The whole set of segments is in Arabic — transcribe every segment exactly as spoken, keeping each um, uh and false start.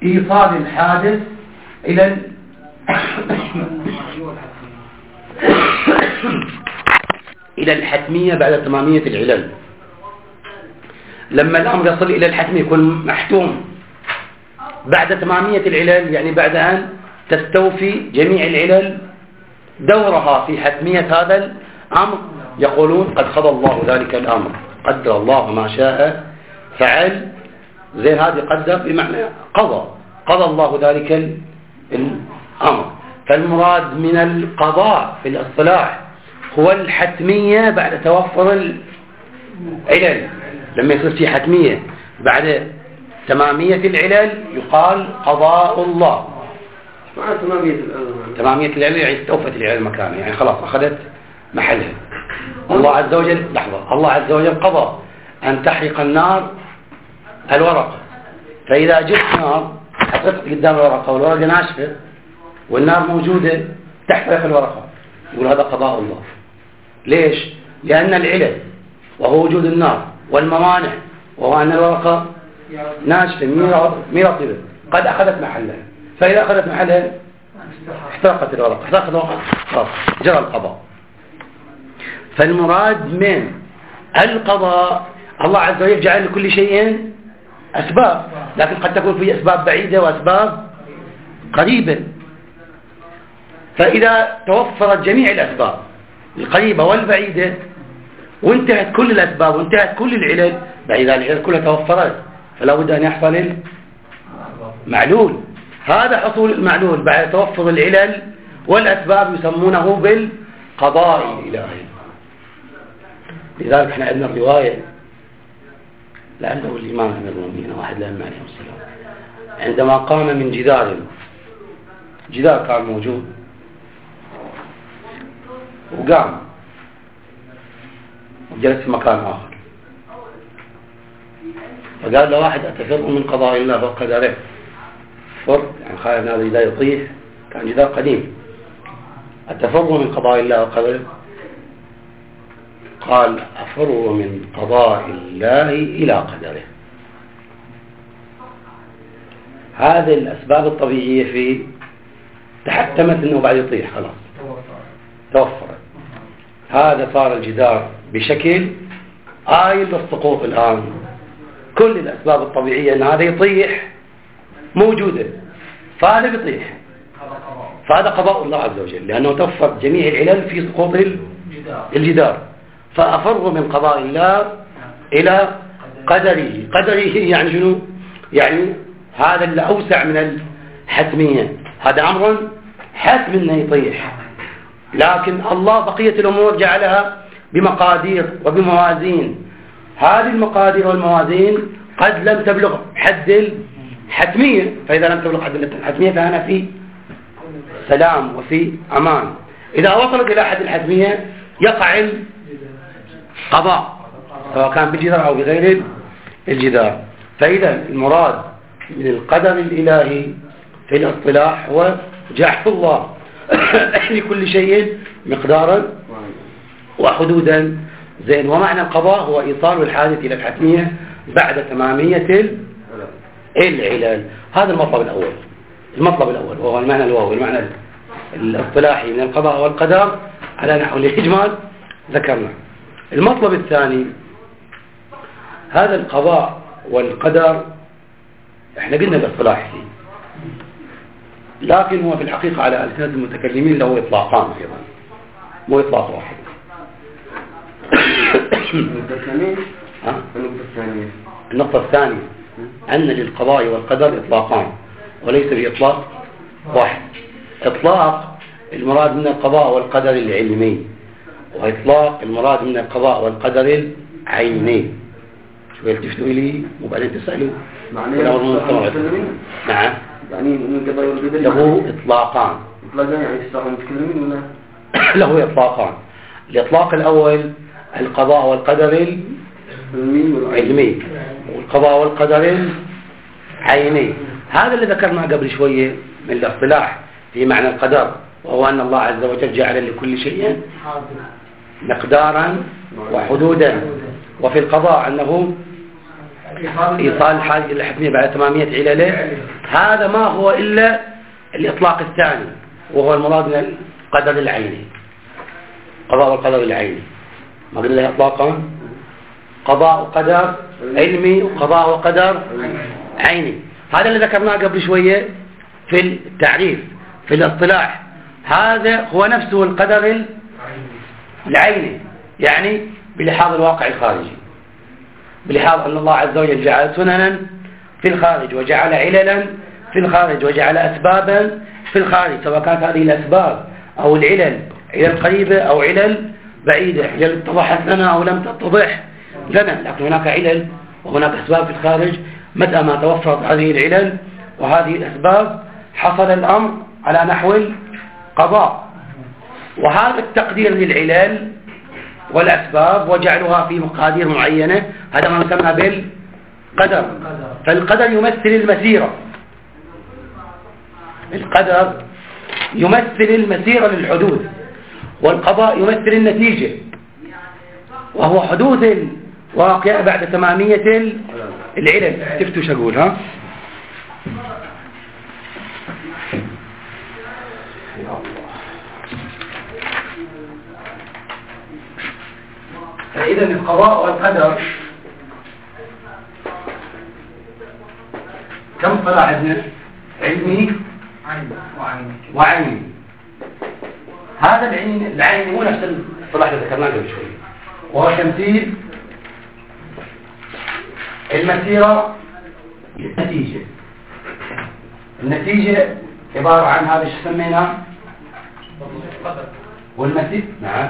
إيصال الحادث إلى ال... إلى الحتمية بعد تمامية العلل. لما الأمر يصل إلى الحتمية يكون محتوم بعد تمامية العلل، يعني بعد أن تستوفي جميع العلل دورها في حتمية هذا الأمر، يقولون قد قضى الله ذلك الأمر، قدر الله ما شاء فعل. زي هذه قدر بمعنى قضى، قضى الله ذلك الأمر. فالمراد من القضاء في الاصطلاح هو الحتمية بعد توفر العلل. لما يصير في حتمية بعد تمامية العلل يقال قضاء الله. تمامية العلل يعني استوفت العلل مكانها، يعني خلاص أخذت محلها. الله عز وجل لحظة الله عز وجل قضى أن تحرق النار الورقة، فإذا جبت نار حطيت قدام الورقة والورقة ناشفة والنار موجودة تحرق الورقة، يقول هذا قضاء الله. ليش؟ لأن العلل وهو وجود النار والموانع وهو أن الورقة ناشفة مي رطبة قد أخذت محلها، فإذا أخذت محلها احترقت الورقة، احترقت الورقة خلاص جرى القضاء. فالمراد من القضاء الله عز وجل جعل لكل شيء أسباب، لكن قد تكون في أسباب بعيدة وأسباب قريبة. فإذا توفرت جميع الأسباب القريبة والبعيدة وانتهت كل الأسباب وانتهت كل العلل، بعد العلل كلها توفرت، فلا بد أن يحصل المعلول. هذا حصول المعلول بعد توفر العلل والأسباب يسمونه بالقضاء الإلهي. لذلك احنا عندنا الرواية لعله الإمام أمير المؤمنين واحد الأئمة عليه السلام عندما قام من جدار، جدار كان موجود وقام وجلس في مكان آخر، فقال له واحد أتفر من قضاء الله وقدره، فر يعني خايف هذا إذا يطيح، كان جدار قديم، أتفر من قضاء الله وقدره؟ قال أفر من قضاء الله إلى قدره. هذه الأسباب الطبيعية في تحتمت أنه بعد يطيح خلاص توفرت، هذا صار الجدار بشكل آيل للسقوط الآن. كل الأسباب الطبيعية أن هذا يطيح موجودة، فهذا بيطيح، فهذا قضاء الله عز وجل لأنه توفر جميع العلل في سقوط الجدار. فأفر من قضاء الله إلى قدره. قدره يعني شنو؟ يعني هذا اللي أوسع من الحتمية، هذا أمر حتم أنه يطيح، لكن الله بقية الأمور جعلها بمقادير وبموازين. هذه المقادير والموازين قد لم تبلغ حد الحتمية، فإذا لم تبلغ حد الحتمية فأنا في سلام وفي أمان. إذا وصلت إلى حد الحتمية يقع القضاء سواء كان بالجدار أو بغير الجدار. فإذا المراد من القدر الإلهي في الاصطلاح هو جعل الله لكل شيء مقدارا وحدودا. زين. ومعنى القضاء هو إيصال الحادث إلى الحتمية بعد تمامية العلل. هذا المطلب الأول. المطلب الأول وهو المعنى الواو، المعنى الاصطلاحي من القضاء والقدر على نحو الإجمال ذكرنا. المطلب الثاني، هذا القضاء والقدر احنا قلنا الاصطلاح فيه، لكن هو في الحقيقة على ألسنة المتكلمين له إطلاقان أيضا، مو إطلاق واحد. النقطة الثانية أن للقضاء والقدر إطلاقان وليس بإطلاق واحد. إطلاق المراد من القضاء والقدر العلمي، وإطلاق المراد من القضاء والقدر العيني. شو يلتفتوا إلي وبعدين تسألوا معنى نعم يعني من قضاء والقدر له إطلاقان. إطلاقان يعني إطلاق المتكلمين ولا له إطلاقان. الإطلاق الأول القضاء والقدر العلمي، والقضاء والقدر العيني. هذا اللي ذكرناه قبل شوية من الاصطلاح في معنى القدر، وهو أن الله عز وجل جعل لكل شيء مقدارا وحدودا. وفي القضاء أنه إيصال الحاجة الحكمية بعد تمامية علله. هذا ما هو إلا الإطلاق الثاني، وهو المراد من القدر العيني، قضاء والقدر العيني. ما قلنا له إطلاقا قضاء وقدر علمي وقضاء وقدر عيني. هذا اللي ذكرناه قبل شوية في التعريف في الاصطلاح. هذا هو نفسه القدر العيني، يعني بلحاظ الواقع الخارجي، بلحاظ أن الله عز وجل جعل سننا في الخارج وجعل عللا في الخارج وجعل أسبابا في الخارج، سواء كانت هذه الأسباب أو العلل علل قريبة أو علل بعيدة، علل اتضحت لنا أو لم تتضح لنا، لكن هناك علل وهناك أسباب في الخارج. متى ما توفرت هذه العلل وهذه الأسباب حصل الأمر على نحو القضاء. وهذا التقدير للعلل والأسباب وجعلها في مقادير معينة، هذا ما نسمى بالقدر. فالقدر يمثل المسيرة، القدر يمثل المسيرة للحدوث، والقضاء يمثل النتيجة، وهو حدوث واقع بعد تمامية العلل. تفتوا شو أقول؟ ها فإذا القضاء والقدر كم صلاح عندنا؟ علمي وعيني. هذا العين العيني هو نفس الصلاح اللي ذكرناه قبل شوي، وهو تمثيل المسيرة للنتيجة. النتيجة عبارة عن هذا شو سميناه؟ والمسيرة. نعم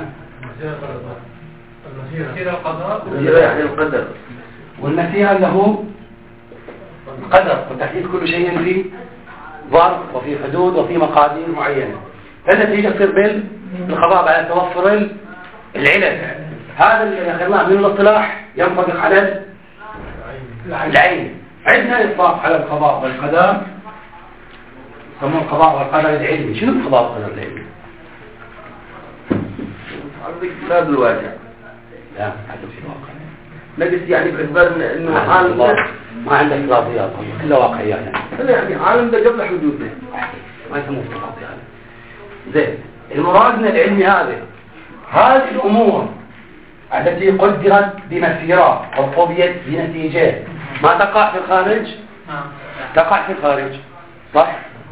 المسيرة القضاء، يعني القدر، والمسيرة له القدر وتحديد كل شيء في ظرف وفي حدود وفي مقادير معينة. فالنتيجة تصير بالقضاء بعد توفر العلل. هذا اللي ذكرناه من الاصطلاح ينطبق على العين. عندنا إطلاق على القضاء والقدر يسمون القضاء والقدر العلمي. شنو القضاء والقدر العلمي؟ لا بالواقع، لا حتى في الواقع نجد يعني باعتبار انه عالم ما عندك افتراضيات كلها واقعيات، يعني يعني عالم ده قبل حدوثه ما يسموه افتراضيات. زين، المراد من العلم هذا هذه الامور التي قدرت بمسيرات او قضيت بنتيجات ما تقع في الخارج، تقع في الخارج، صح؟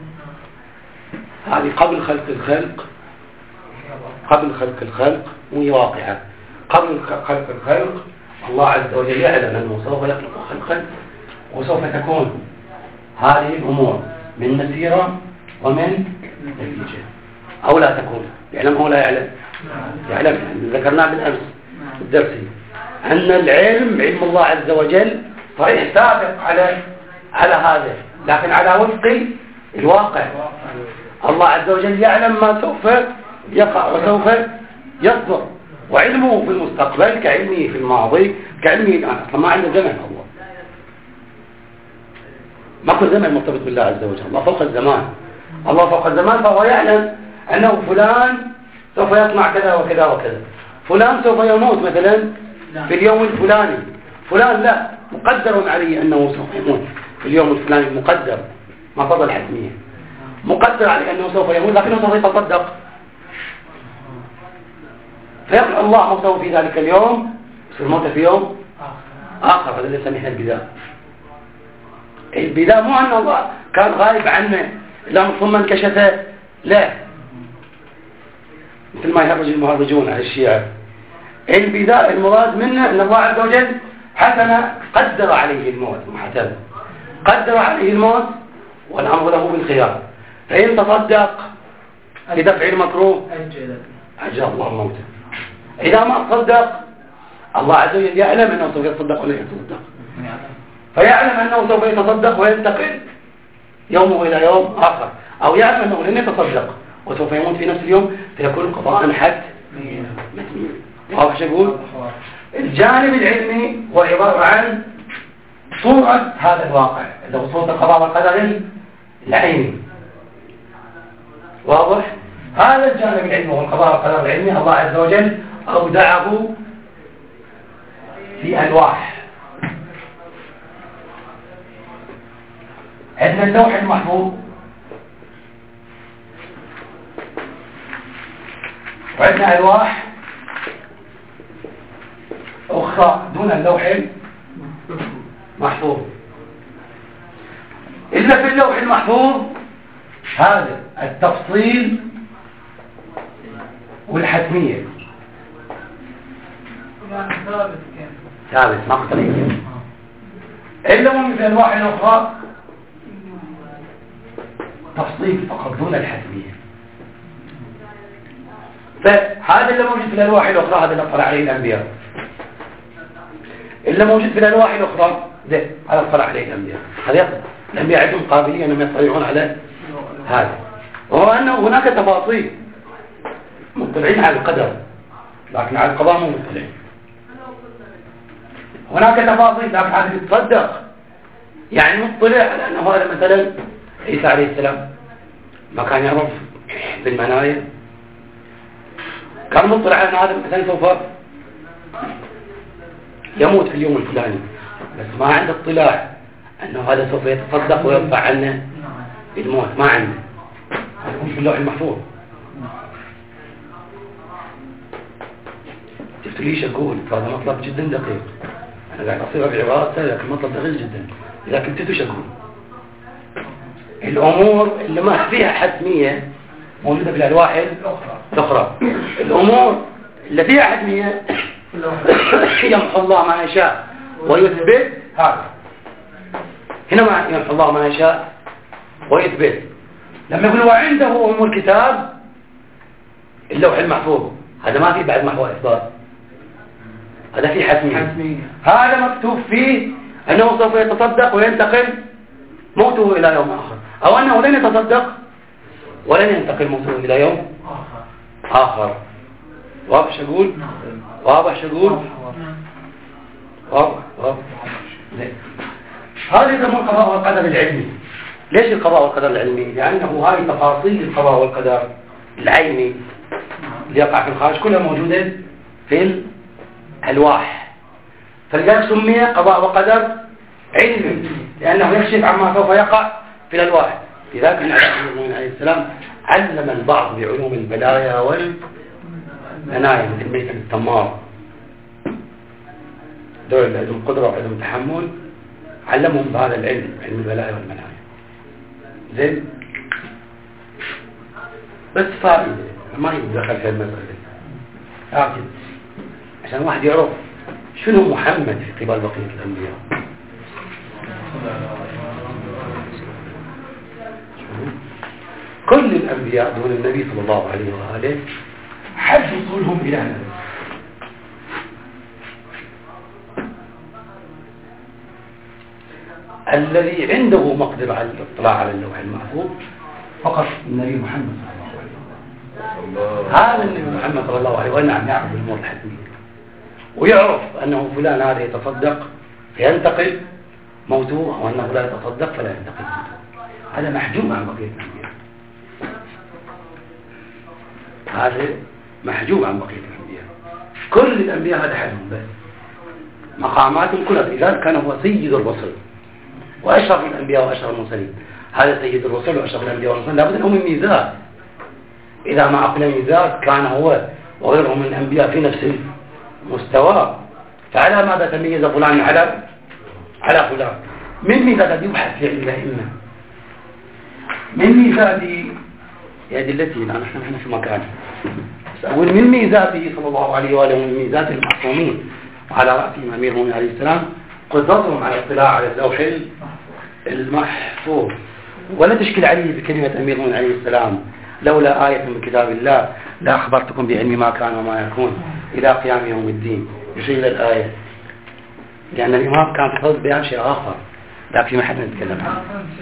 هذه قبل خلق الخلق، قبل خلق الخلق وهي واقعة. قبل خلق الخلق الله عز وجل يعلم أنه سوف يخلق خلقا وسوف تكون هذه الأمور من مسيرة ومن نتيجة، أو لا تكون. يعلم أو لا يعلم؟ يعلم. ذكرناه بالأمس الدرسي أن العلم علم الله عز وجل صحيح سابق على على هذا، لكن على وفق الواقع. الله عز وجل يعلم ما سوف يقع وسوف يصدر، وعلمه في المستقبل كعلمه في الماضي كعلمه الآن. أصلا ما عنده زمن، الله ما كل زمن مرتبط بالله عز وجل. الله فوق الزمان، الله فوق الزمان، فهو يعلم أنه فلان سوف يصنع كذا وكذا وكذا، فلان سوف يموت مثلا في اليوم الفلاني، فلان لا مقدر عليه أنه سوف يموت في اليوم الفلاني، مقدر ما فضل حتمية، مقدر عليه أنه سوف يموت لكنه سوف يتصدق، فيقول الله موته في ذلك اليوم يصير موته في يوم آخر. هذا اللي نسميه البداء. البداء مو أن الله كان غايب عنه لا ثم انكشف، لا، مثل ما يهرج المهرجون على الشيعة. البداء المراد منه أن الله عز وجل حسن قدر عليه الموت، محتاج قدر عليه الموت والأمر له بالخيار. فإن تصدق لدفع المكروه أجل الله موته. إذا ما تصدق الله عز وجل يعلم أنه سوف يتصدق ولا يتصدق، فيعلم أنه سوف يتصدق وينتقل يومه إلى يوم آخر، أو يعلم أنه لن يتصدق وسوف يموت في نفس اليوم، فيكون قضاء حد متميم. واضح شو أقول؟ الجانب العلمي هو عبارة عن صورة هذا الواقع اللي هو صورة القضاء والقدر العيني. واضح؟ هذا الجانب العلمي هو القضاء والقدر العلمي. الله عز وجل أودعه في ألواح، عندنا اللوح المحفوظ وعندنا ألواح أخرى دون اللوح المحفوظ. إلا في اللوح المحفوظ هذا التفصيل والحتمية ثابت ما اختلف. إلا من في الألواح الأخرى تفصيل فقط دون الحتمية. فهذا اللي موجود في الألواح الأخرى هذا اللي اطلع عليه الأنبياء. اللي موجود في الألواح الأخرى ده هذا اطلع عليه الأنبياء. هذا الأنبياء عندهم قابلية أنهم يطلعون على هذا. وهو أنه هناك تفاصيل مطلعين على القدر لكن على القضاء مو مطلعين. هناك تفاصيل لكن هذا يتصدق يعني مطلع على أنه هذا مثلا عيسى عليه السلام ما كان يعرف بالمنايا، كان مطلع على أن هذا مثلا سوف يموت في اليوم الفلاني بس ما عنده اطلاع أنه هذا سوف يتصدق ويرفع عنه الموت، ما عنده. هذا يكون في اللوح المحفوظ. شفت ليش أقول هذا مطلب جدا دقيق. أنا قاعد أصير بعبارات لكن مطلب دقيق جدا. لكن تدوش أقول الأمور اللي ما فيها حتمية موجودة في الألواح الأخرى. الأمور اللي فيها حتمية يمحو الله ما يشاء ويثبت. هذا هنا ما يمحو الله ما يشاء ويثبت. لما يقول وعنده أم الكتاب اللوح المحفوظ هذا ما فيه بعد محو إثبات، هذا فيه حتمية. هذا مكتوب فيه أنه سوف يتصدق وينتقل موته إلى يوم آخر، أو أنه لن يتصدق ولن ينتقل موته إلى يوم آخر. واضح شقول؟ واضح شقول؟ واضح واضح. هذا يسمى القضاء والقدر العلمي. ليش القضاء والقدر العلمي؟ لأنه هذه تفاصيل القضاء والقدر العيني اللي يقع في الخارج كلها موجودة في الألواح، فلذلك سمي قضاء وقدر علمي لأنه يكشف عما سوف يقع في الألواح. لذلك النبي عليه السلام علم البعض بعلوم البلايا والمنايا مثل ميت التمار، دول اللي عندهم قدرة وعندهم تحمل علمهم بهذا العلم، علم البلايا والمنايا. زين بس فائدة ما يدخل في المسألة لكن عشان واحد يعرف شنو محمد في قبال بقية الأنبياء. كل الأنبياء دون النبي صلى الله عليه وآله حد وصولهم إلى نبي. الذي عنده مقدرة على الاطلاع على اللوح المحفوظ فقط النبي محمد صلى الله عليه وسلم. هذا النبي محمد صلى الله عليه وسلم نعم يعرف الأمور الحتمية ويعرف أنه فلان هذا يتصدق فينتقل موته وأنه لا يتصدق فلا ينتقل موته. هذا محجوم عن بقية الأنبياء. هذا محجوم عن بقية الأنبياء. كل الأنبياء هذا حالهم بس مقاماتهم كلها. لذلك كان هو سيد الرسل وأشرف الأنبياء وأشرف المرسلين. هذا سيد الرسل وأشرف الأنبياء والمرسلين لابد أنه من ميزات. إذا ما أقل ميزات كان هو وغيرهم من الأنبياء في نفس المستوى. فعلى ماذا تميز فلان على على فلان؟ من ميزات يبحث في علم الأئمة، من ميزات أدلته الآن نحن نحن في مكان أقول من ميزاته صلى الله عليه وآله ومن ميزات المعصومين وعلى رأسهم أمير المؤمنين عليه السلام قدرتهم على الاطلاع على اللوح المحفوظ. ولا تشكل عليه بكلمة أمير المؤمنين عليه السلام لولا آية من كتاب الله لا أخبرتكم بعلم ما كان وما يكون إلى قيام يوم الدين. يشير إلى الآية لأن الإمام كان في حوض بيان شيء آخر لكن ما حد نتكلم عنه.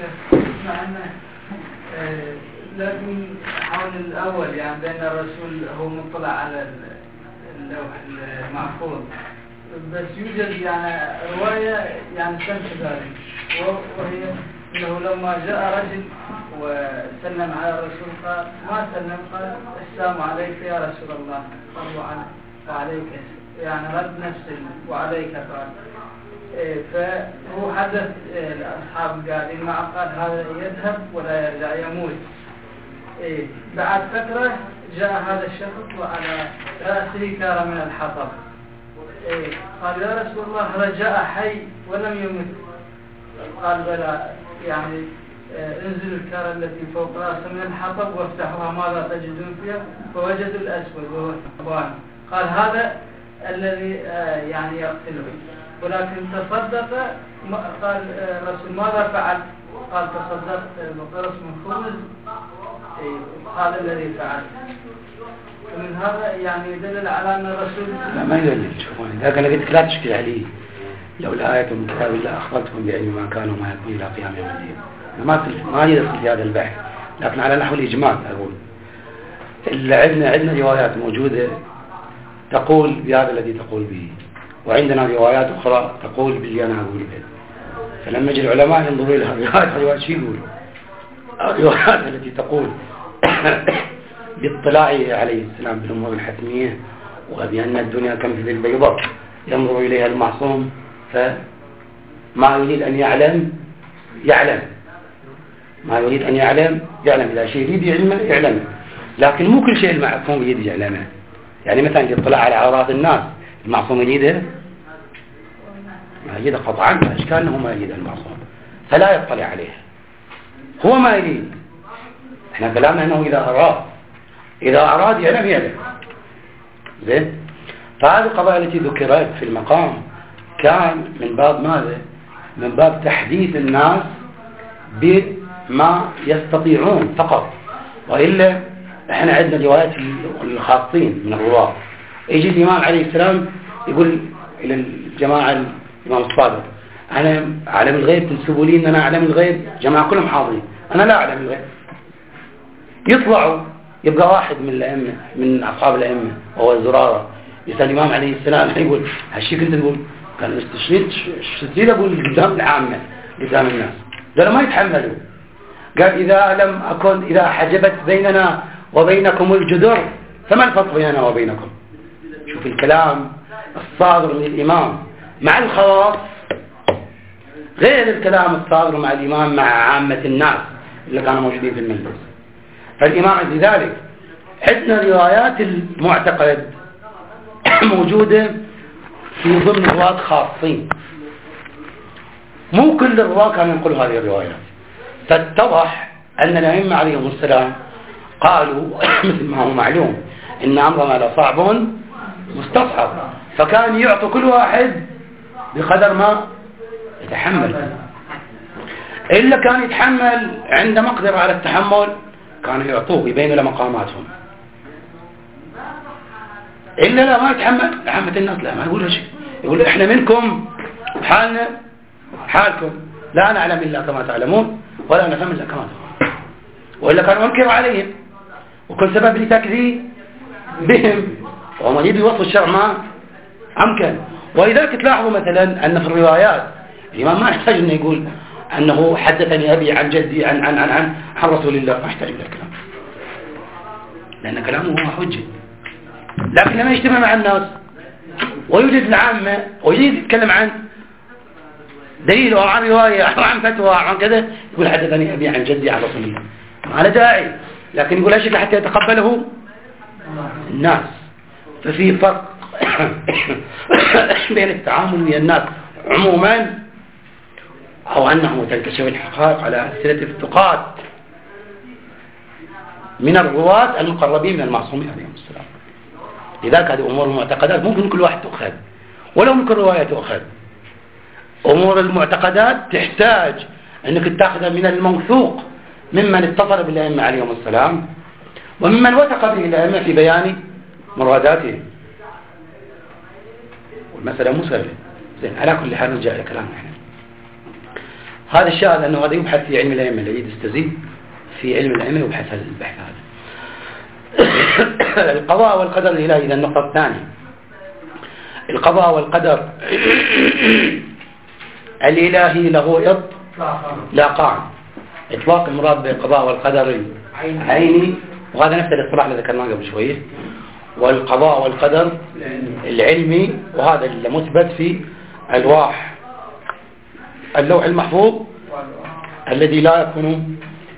لكن حول الأول يعني بأن الرسول هو مطلع على اللوح المحفوظ بس يوجد يعني رواية يعني تنفي ذلك وهي أنه لما جاء رجل وسلم على الرسول قال ما سلم قال السلام عليك يا رسول الله قال وعليك يعني رد نفس وعليك قال فهو حدث الأصحاب قاعدين معه قال هذا يذهب ولا يرجع يموت. بعد فترة جاء هذا الشخص وعلى رأسه كار من الحطب. قال يا رسول الله هذا جاء حي ولم يمت. قال بلى يعني انزلوا الكار التي فوق رأسه من الحطب وافتحوها ماذا تجدون فيها فوجدوا الأسود وهو الثعبان. قال هذا الذي يعني يقتله ولكن تصدق. قال رسول ماذا فعل؟ قال تصدقت بقرص من خبز. هذا الذي فعل. ومن هذا يعني يدل على أن الرسول لا ما يدل. شوفوا ذاك أنا قلت لا تشكل عليه لولا آية من كتاب الله أخبرتكم بعلم ما كانوا ما يكون إلى قيام يوم الدين. ما ما يدخل في هذا البحث لكن على نحو الإجمال أقول عندنا عندنا روايات موجودة تقول بهذا الذي تقول به وعندنا روايات أخرى تقول باللي أنا أقول به. فلما يجي العلماء ينظروا إلى الروايات الروايات شو يقول؟ الروايات التي تقول باطلاعه عليه السلام بالأمور الحتمية وبأن الدنيا كمثل البيضاء ينظر إليها المعصوم فما يريد أن يعلم يعلم ما يريد أن يعلم يعلم إذا شيء يريد يعلمه يعلمه لكن مو كل شيء المعصوم يريد يعلمه. يعني مثلا يطلع على عورات الناس المعصوم يريده ما يريده قطعا فإشكال أنه ما يريد المعصوم فلا يطلع عليه هو ما يريد. احنا كلامنا أنه إذا أراد إذا أراد يعلم يعلم زين. فهذه القضايا التي ذكرت في المقام كان من باب ماذا؟ من باب تحديث الناس بما يستطيعون فقط. وإلا احنا عندنا روايات الخاصين من الرواة. يجي الإمام عليه السلام يقول إلى الجماعة الإمام الصادق أنا أعلم الغيب تنسبوا لي أن أنا أعلم الغيب. جماعة كلهم حاضرين أنا لا أعلم الغيب. يطلعوا يبقى واحد من الأئمة من أصحاب الأئمة وهو الزرارة يسأل الإمام عليه السلام يقول هالشيء كنت تقول كان استشريت شتيل أقول قدام العامة قدام الناس ده ما يتحملوا. قال إذا لم أكن إذا حجبت بيننا وبينكم الجدر فما الفرق بيننا وبينكم؟ شوف الكلام الصادر من الإمام مع الخواص غير الكلام الصادر مع الإمام مع عامة الناس اللي كانوا موجودين في المجلس. فالإمام لذلك عندنا روايات المعتقد موجودة في ضمن رواة خاصين مو كل الرواة كانوا ينقلوا هذه الروايات. فاتضح أن الأئمة عليهم السلام قالوا مثل ما هو معلوم إن أمرنا لصعب مستصعب فكان يعطي كل واحد بقدر ما يتحمل. إلا كان يتحمل عند مقدرة على التحمل كانوا يعطوه يبينوا له مقاماتهم. إلا لا ما يتحمل عامة الناس لا ما يقولوا شيء يقول إحنا منكم حالنا حالكم لا نعلم إلا كما تعلمون ولا نفهم إلا كما تعلمون. وإلا كانوا منكر عليهم وكل سبب لتكذيب بهم وهم يجب يوصف الشرع ما أمكن. ولذلك تلاحظوا مثلا أن في الروايات الإمام ما يحتاج أنه يقول أنه حدثني أبي عن جدي عن عن عن عن, عن رسول الله ما يحتاج إلى الكلام لأن كلامه هو حجة. لكن لما يجتمع مع الناس ويوجد العامة ويجي يتكلم عن دليل أو عن رواية أو عن فتوى أو عن كذا يقول حدثني أبي عن جدي عن رسول الله ما له داعي. لكن يقول أشكل حتى يتقبله الناس. ففي فرق بين التعامل ويا الناس عموما أو أنه تنكشف الحقائق على أسئلة الثقات من الرواة المقربين من المعصومين عليهم السلام. لذلك هذه أمور المعتقدات ممكن كل واحد تأخذ ولو ممكن رواية تأخذ. أمور المعتقدات تحتاج أنك تأخذها من الموثوق ممن اتصل بالأئمة عليهم السلام وممن وثق به الأئمة في بيان مراداتهم. والمسألة مو سهلة. زين على كل حال نرجع إلى كلامنا احنا. هذا الشاهد أنه هذا يبحث في علم الأئمة الذي يستزيد في علم الأئمة يبحث هذا البحث هذا. القضاء والقدر الإلهي. إذا النقطة الثانية القضاء والقدر الإلهي له إطلاقان. إطلاق المراد بالقضاء والقدر العيني وهذا نفس الاصطلاح اللي ذكرناه قبل شوية. والقضاء والقدر العلمي وهذا المثبت في ألواح اللوح المحفوظ الذي لا يكون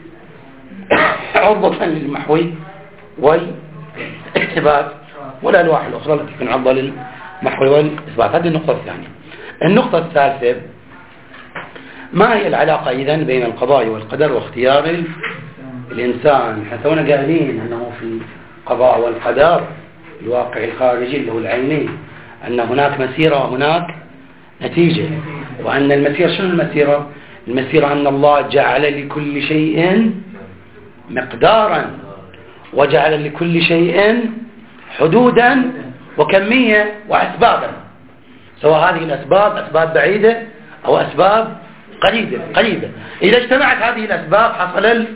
عرضة للمحو والإثبات، والألواح الأخرى التي تكون عرضة للمحو والإثبات. هذه النقطة الثانية. النقطة الثالثة: ما هي العلاقة إذن بين القضاء والقدر واختيار الإنسان؟ حتى هنا قايلين أنه في القضاء والقدر الواقع الخارجي اللي هو العيني أن هناك مسيرة وهناك نتيجة، وأن المسيرة شنو المسيرة؟ المسيرة أن الله جعل لكل شيء مقدارا وجعل لكل شيء حدودا وكمية وأسبابا، سواء هذه الأسباب أسباب بعيدة أو أسباب قريبة قريبة. إذا اجتمعت هذه الأسباب حصل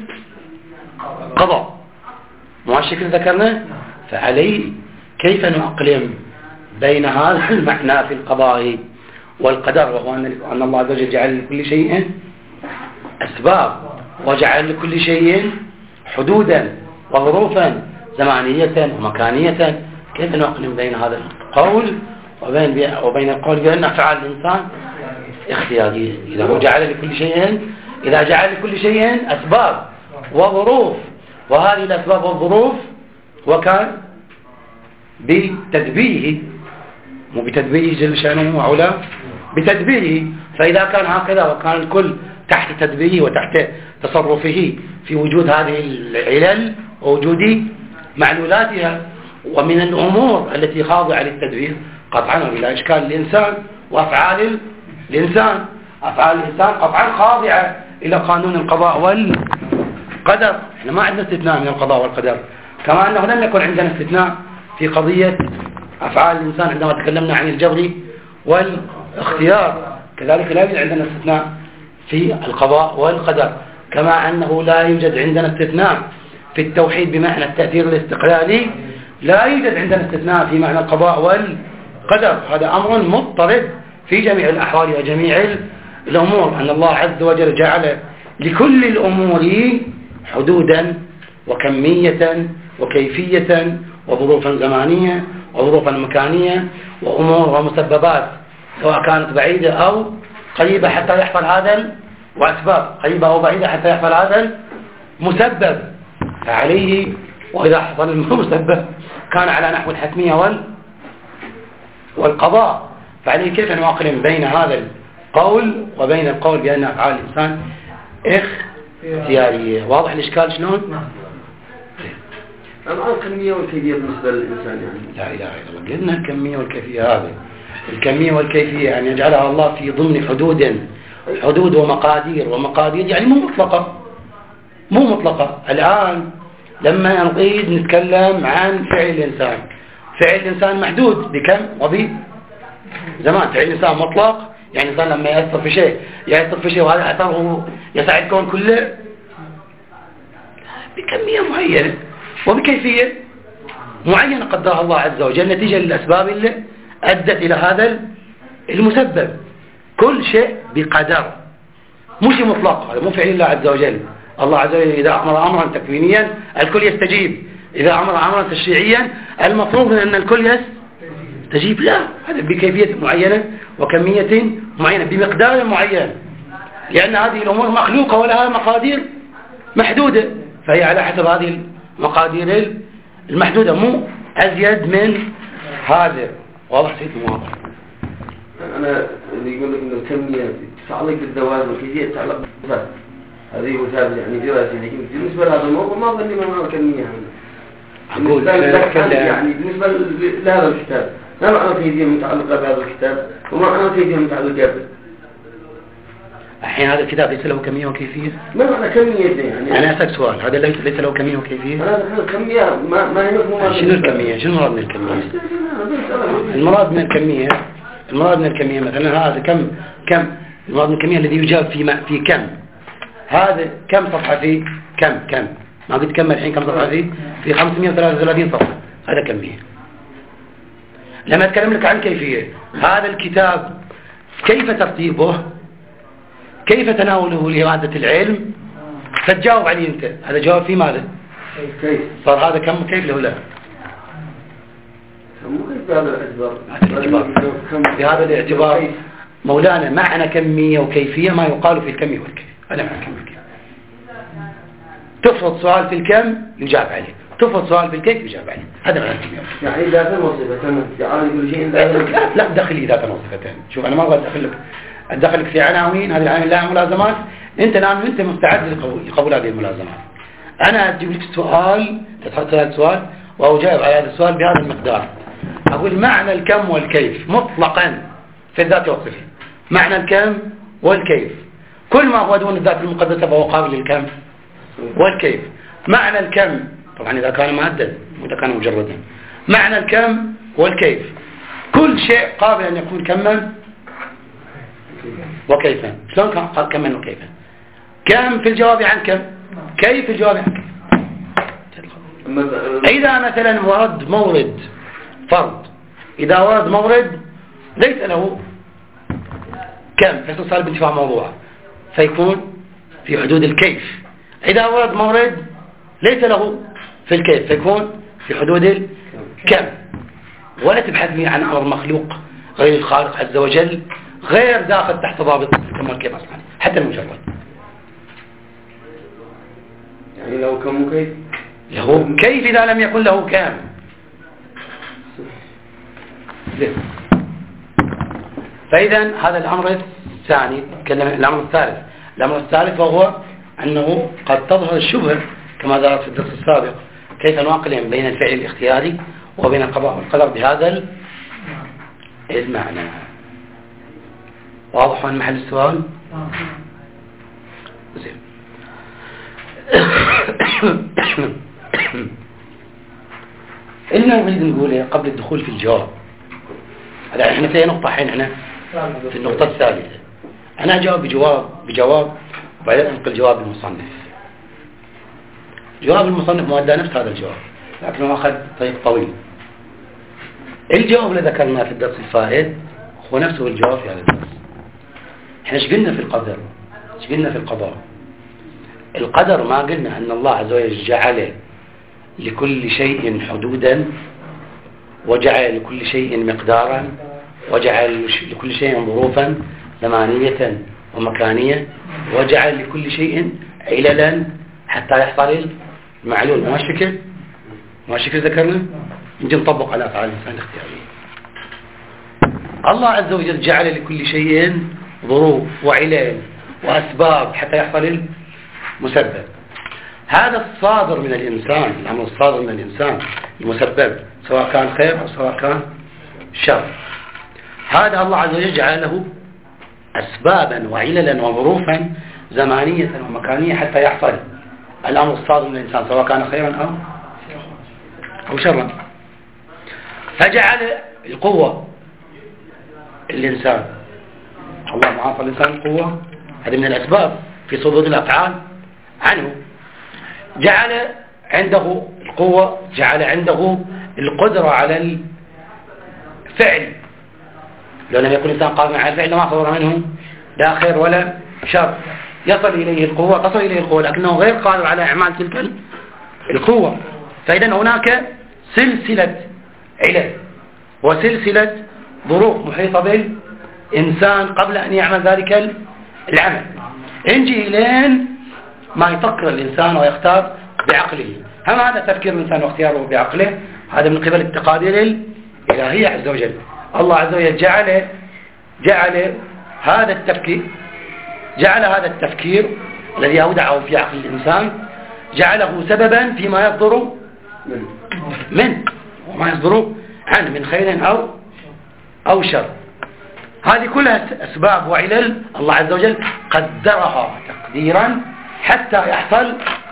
القضاء، مو الشكل ذكرنا. فعليه كيف نأقلم بين هذا المعنى في القضاء والقدر، وهو أن الله عز وجل جعل لكل شيء أسباب وجعل لكل شيء حدودا وظروفا زمانية ومكانية. كيف نأقلم بين هذا القول وبين وبين القول بأن أفعال الإنسان اختيارية؟ إذا هو جعل لكل شيء إذا جعل لكل شيء أسباب وظروف، وهذه الأسباب والظروف وكان بتدبيره، مو بتدبيره جل شأنه وعلا، بتدبيره. فإذا كان هكذا وكان الكل تحت تدبيره وتحت تصرفه في وجود هذه العلل ووجود معلولاتها، ومن الأمور التي خاضعة للتدبير قطعا بلا إشكال الإنسان وأفعال الإنسان. أفعال الإنسان قطعا خاضعة إلى قانون القضاء والقدر. احنا ما عندنا استثناء من القضاء والقدر، كما أنه لم يكن عندنا استثناء في قضية أفعال الإنسان عندما تكلمنا عن الجبر والاختيار، كذلك لا يوجد عندنا استثناء في القضاء والقدر، كما أنه لا يوجد عندنا استثناء في التوحيد بمعنى التأثير الاستقلالي، لا يوجد عندنا استثناء في معنى القضاء والقدر. هذا أمر مضطرد في جميع الأحوال وجميع الأمور، أن الله عز وجل جعل لكل الأمور حدودا وكمية وكيفية وظروفا زمانية وظروفا مكانية وأمور ومسببات، سواء كانت بعيدة أو قريبة حتى يحصل هذا، وأسباب قريبة أو بعيدة حتى يحصل هذا المسبب. فعليه وإذا حصل المسبب كان على نحو الحتمية وال والقضاء. فعليه كيف نواقلم بين هذا القول وبين القول بأن أفعال الإنسان اختيارية؟ واضح الإشكال شلون؟ أما الكمية والكيفية بالنسبة للإنسان يعني لا إله إلا الله. قلنا الكمية والكيفية، هذه الكمية والكيفية أن يجعلها الله في ضمن حدود حدود ومقادير ومقادير يعني مو مطلقة مو مطلقة. الآن لما نريد نتكلم عن فعل الإنسان، فعل الإنسان محدود بكم وبي زمان. فعل الإنسان مطلق يعني الإنسان لما يأثر في شيء يأثر في شيء وهذا أثره يسعى الكون كله بكمية معينة وبكيفية معينة قدرها الله عز وجل نتيجة للأسباب اللي أدت إلى هذا المسبب. كل شيء بقدر، مش مطلق. هذا مو فعل الله عز وجل. الله عز وجل إذا أمر أمرا تكوينيا الكل يستجيب، إذا أمر أمرا تشريعيا المفروض أن الكل يستجيب. لا، هذا بكيفية معينة وكمية معينة بمقدار معين، لأن هذه الأمور مخلوقة ولها مقادير محدودة، فهي على حسب هذه المقادير المحدودة، مو أزيد من هذا. واضح سيدي؟ واضح. أنا اللي يقول لك إن الكمية تتعلق بالذوات والكيفية تتعلق بالصفات، هذه هو ثابت يعني دراسي، لكن بالنسبة لهذا الموضوع ما ظني ما معنى الكمية هذا. أقول يعني بالنسبة لهذا الكتاب ما معنى الكيفية متعلقة بهذا الكتاب وما معنى الكيفية متعلقة به؟ الحين هذا الكتاب ليس له كمية وكيفية؟ ما معنى كمية يعني؟ أنا أسألك سؤال، هذا ليس ليس له كمية وكيفية؟ هذا الكمية ما ما هي مفهومة. شنو الكمية؟ شنو المراد من الكمية؟ المراد من الكمية المراد من الكمية مثلا هذا كم كم المراد من الكمية الذي يجاب في ما في كم. هذا كم صفحة فيه؟ كم كم ما قلت كم الحين كم صفحة فيه؟ في خمسمائة وثلاثة وثلاثين صفحة. هذا كمية. لما أتكلم لك عن كيفية، هذا الكتاب كيف ترتيبه، كيف تناوله لمادة العلم، فتجاوب عليه أنت. هذا جواب في ماذا؟ كيف صار هذا كم كيف له؟ لا مو كيف بهذا الاعتبار بهذا الاعتبار مولانا معنى كمية وكيفية ما يقال في الكم والكيف. هذا معنى كم والكيف. تفرض سؤال في الكم يجاب عليه، تفرض سؤال في الكيف يجاب عليه. هذا معنى كم والكيف. يعني ذات وصفتين جعل كل شيء ذات. لا تدخل لي ذات وصفتين. شوف أنا ما أبغى أدخلك أدخلك في عناوين، هذه العناوين لها ملازمات. أنت الآن أنت مستعد لقبول هذه الملازمات. أنا أجيب لك سؤال، تتحط هذا السؤال وأجاوب على هذا السؤال بهذا المقدار. أقول معنى الكم والكيف مطلقا في الذات والصفة. معنى الكم والكيف كل ما هو دون الذات المقدسة فهو قابل للكم والكيف. معنى الكم طبعا إذا كان مادة وإذا كان مجردا. معنى الكم والكيف كل شيء قابل أن يكون كما وكيفا. شلون كان كما وكيفا؟ كم في الجواب عن كم، كيف في الجواب عن كيف. إذا مثلا ورد مورد فرض، إذا ورد مورد ليس له كم فيصل بانتفاع موضوع فيكون في حدود الكيف. إذا ورد مورد ليس له في الكيف فيكون في حدود الكم. ولا تبحث لي عن أمر مخلوق غير الخالق عز وجل غير داخل تحت ضابط الكم والكيف أصلا حتى المجرد. يعني لو كم كيف له كيف إذا لم يكن له كم. فإذا هذا الأمر الثاني. الأمر الثالث الأمر الثالث وهو أنه قد تظهر الشبهة كما ذكرت في الدرس السابق كيف نوقل بين الفعل الاختياري وبين القضاء والقدر بهذا المعنى. واضح عن محل السؤال؟ زين. إلنا نريد نقوله قبل الدخول في الجواب. هذا احنا في نقطة حين احنا في النقطة الثالثة. أنا أجاوب بجواب بجواب وبعدين أنقل جواب المصنف. جواب المصنف مؤدى نفس هذا الجواب لكنه أخذ طريق طويل. الجواب اللي ذكرناه في الدرس الفائت هو نفسه الجواب في هذا الدرس. احنا ايش قلنا في القدر؟ ايش قلنا في القضاء؟ القدر ما قلنا أن الله عز وجل جعل لكل شيء حدودا وجعل لكل شيء مقدارا وجعل لكل شيء ظروفا زمانية ومكانية وجعل لكل شيء عللا حتى يحصل المعلول. ما الشكل؟ ما الشكل ذكرنا؟ نجي نطبق على أفعال الإنسان الاختيارية. الله عز وجل جعل لكل شيء ظروف وعلل وأسباب حتى يحصل المسبب. هذا الصادر من الإنسان، الأمر الصادر من الإنسان المسبب سواء كان خير أو سواء كان شر، هذا الله عز وجل جعل له أسبابا وعللا وظروفا زمانية ومكانية حتى يحصل الأمر الصادر من الإنسان سواء كان خيرا أو أو شرا. فجعل القوة الإنسان، الله معاصر الإنسان القوة، هذه من الأسباب في صدور الأفعال عنه. جعل عنده القوة، جعل عنده القدرة على الفعل. لو لم يكن الإنسان قادرا على الفعل لما صدر منه لا خير ولا شر. يصل إليه القوة، تصل إليه القوة لكنه غير قادر على إعمال تلك القوة. فإذا هناك سلسلة علل وسلسلة ظروف محيطة بالإنسان قبل أن يعمل ذلك العمل. انجي إلين ما يفكر الإنسان ويختار بعقله. هم هذا تفكير الإنسان واختياره بعقله، هذا من قبل التقادير الإلهية عز وجل. الله عز وجل جعل جعل هذا التفكير جعل هذا التفكير الذي أودعه في عقل الإنسان جعله سببا فيما يصدر منه وما يصدر عنه من خير أو أو شر. هذه كلها أسباب وعلل الله عز وجل قدرها تقديرا حتى يحصل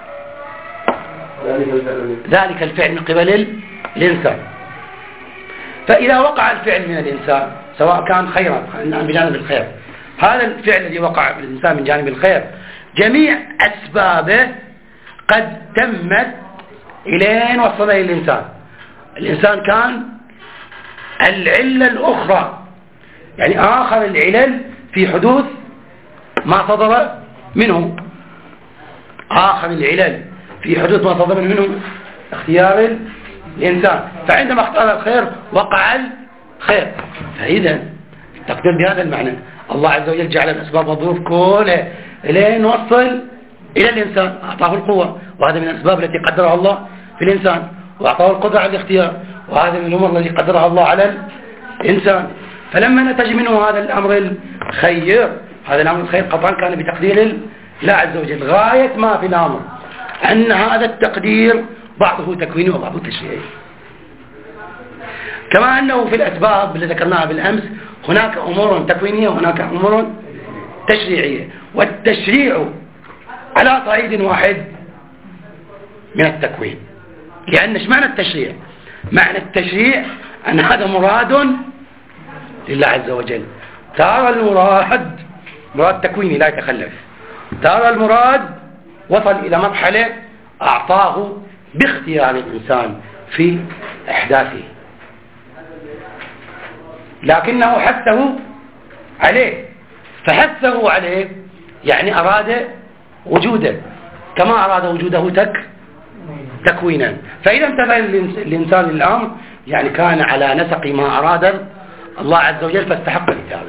ذلك الفعل من قبل الإنسان. فإذا وقع الفعل من الإنسان سواء كان خيرا بجانب الخير، هذا الفعل الذي وقع من الإنسان من جانب الخير جميع أسبابه قد تمت إلين وصل إلى الإنسان. الإنسان كان العلة الأخرى، يعني آخر العلل في حدوث ما صدر منه، آخر العلل في حدوث ما صدر منه اختيار الإنسان. فعندما اختار الخير وقع الخير. فإذا تقدر بهذا المعنى الله عز وجل جعل الأسباب والظروف كلها لين وصل إلى الإنسان، أعطاه القوة، وهذا من الأسباب التي قدرها الله في الإنسان، وأعطاه القدرة على الاختيار، وهذا من الأمور التي قدرها الله على الإنسان. فلما نتج منه هذا الأمر الخير، هذا الأمر الخير قطعا كان بتقدير الله عز وجل. غاية ما في الأمر أن هذا التقدير بعضه تكويني وبعضه تشريعي، كما أنه في الأسباب اللي ذكرناها بالأمس هناك أمور تكوينية وهناك أمور تشريعية، والتشريع على صعيد واحد من التكوين. لأن ايش معنى التشريع؟ معنى التشريع أن هذا مراد لله عز وجل. ترى المراد مراد تكويني لا يتخلف، ترى المراد وصل إلى مرحلة أعطاه باختيار الإنسان في إحداثه، لكنه حثه عليه، فحثه عليه يعني أراد وجوده كما أراد وجوده تك تكوينا. فإذا امتثل الإنسان للأمر يعني كان على نسق ما أراد الله عز وجل فاستحق الإجابة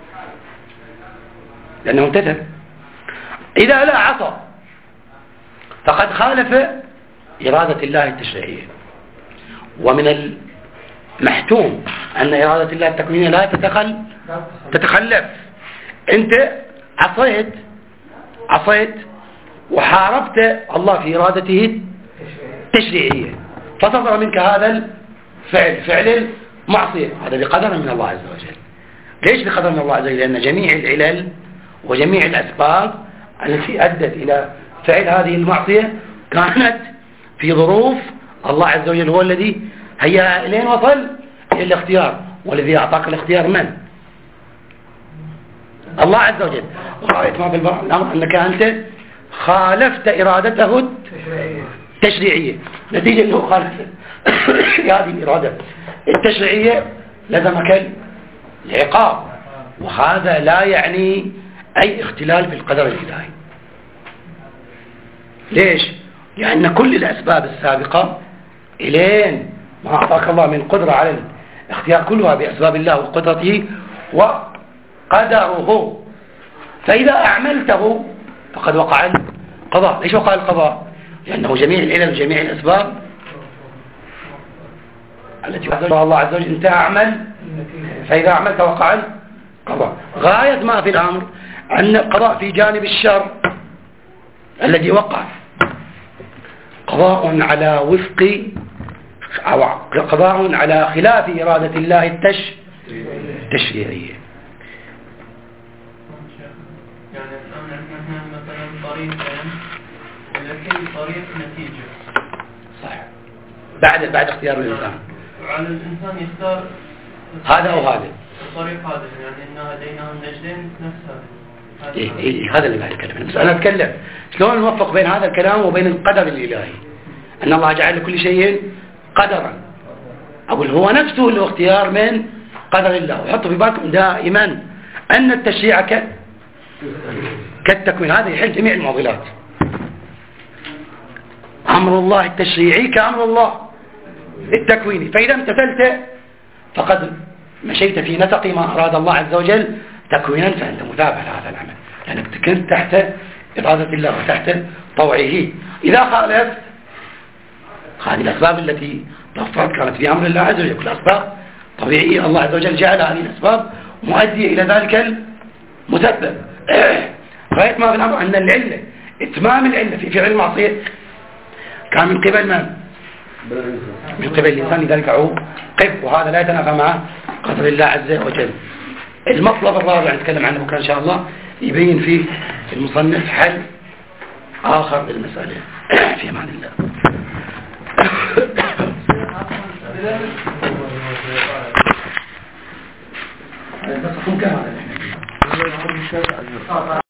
لأنه امتثل. إذا لا عصى فقد خالف إرادة الله التشريعية، ومن المحتوم أن إرادة الله التكوينية لا تتخل تتخلف. أنت عصيت عصيت وحاربت الله في إرادته التشريعية، فصدر منك هذا الفعل فعل المعصية، هذا بقدر من الله عز وجل. ليش بقدر من الله عز وجل؟ لأن جميع العلل وجميع الأسباب التي أدت إلى فعل هذه المعصية كانت في ظروف الله عز وجل هو الذي هيا إلين وصل إلى الاختيار، والذي أعطاك الاختيار من؟ الله عز وجل. ورأيت ما في الأمر أنك أنت خالفت إرادته التشريعية، نتيجة أنه خالفت هذه الإرادة التشريعية لزمك العقاب، وهذا لا يعني أي اختلال في القدر الإلهي. ليش؟ لأن كل الأسباب السابقة إلين ما أعطاك الله من قدرة على الاختيار كلها بأسباب الله وقدرته وقدره، فإذا أعملته فقد وقع القضاء. ليش وقع القضاء؟ لأنه جميع العلل وجميع الأسباب التي قدرها الله عز وجل انت أعمل، فإذا أعملت وقع القضاء. غاية ما في الأمر أن القضاء في جانب الشر الذي وقع قضاء على وفق أو قضاء على خلاف إرادة الله التش التشريعية. يعني مثلا مثلا طريقين لكن طريق نتيجة صح بعد بعد اختيار الإنسان، وعلى الإنسان يختار هذا أو هذا الطريق هذا، يعني إن هديناه النجدين نفس هذا. إيه إيه هذا اللي قاعد أتكلم. أنا أتكلم شلون نوفق بين هذا الكلام وبين القدر الإلهي، أن الله جعل لكل شيء قدرا، أقول هو نفسه له اختيار من قدر الله. وحطوا في بالكم دائما أن التشريع ك... كالتكوين، هذا يحل جميع المعضلات. أمر الله التشريعي كأمر الله التكويني، فإذا امتثلت فقد مشيت في نسق ما أراد الله عز وجل تكوينا، فأنت مثاب على هذا العمل لأنك كنت تحت إرادة الله وتحت طوعه. إذا خالفت هذه الأسباب التي تفرض كانت في أمر الله عز وجل، كل أسباب طبيعية الله عز وجل جعل هذه الأسباب مؤدية إلى ذلك المسبب. غاية ما في الأمر أن العلة إتمام العلة في فعل المعصية كان من قبل من؟ من قبل الإنسان، لذلك عوقب، وهذا لا يتنافى مع قدر الله عز وجل. المطلب الرابع نتكلم عنه بكرة إن شاء الله يبين فيه المصنف حل آخر للمسألة. في أمان الله. بس كم كان هذا؟